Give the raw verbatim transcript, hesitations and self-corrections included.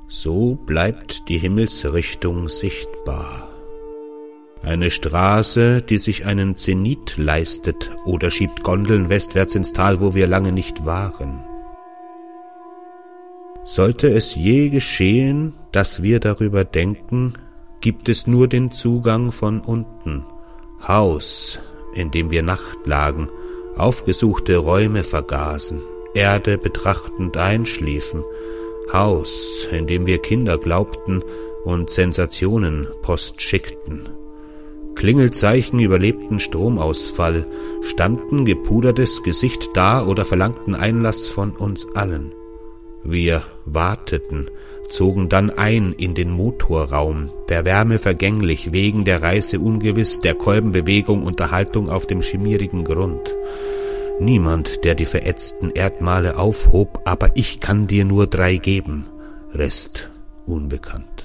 So bleibt die Himmelsrichtung sichtbar. Eine Straße, die sich einen Zenit leistet oder schiebt Gondeln westwärts ins Tal, wo wir lange nicht waren. Sollte es je geschehen, dass wir darüber denken, gibt es nur den Zugang von unten. Haus, in dem wir Nacht lagen, aufgesuchte Räume vergaßen, Erde betrachtend einschliefen, Haus, in dem wir Kinder glaubten und Sensationen Post schickten. Klingelzeichen überlebten Stromausfall, standen gepudertes Gesicht da oder verlangten Einlass von uns allen. Wir warteten, zogen dann ein in den Motorraum, der Wärme vergänglich, wegen der Reise ungewiss, der Kolbenbewegung, Unterhaltung auf dem schmierigen Grund. Niemand, der die verätzten Erdmale aufhob, aber ich kann dir nur drei geben, Rest unbekannt.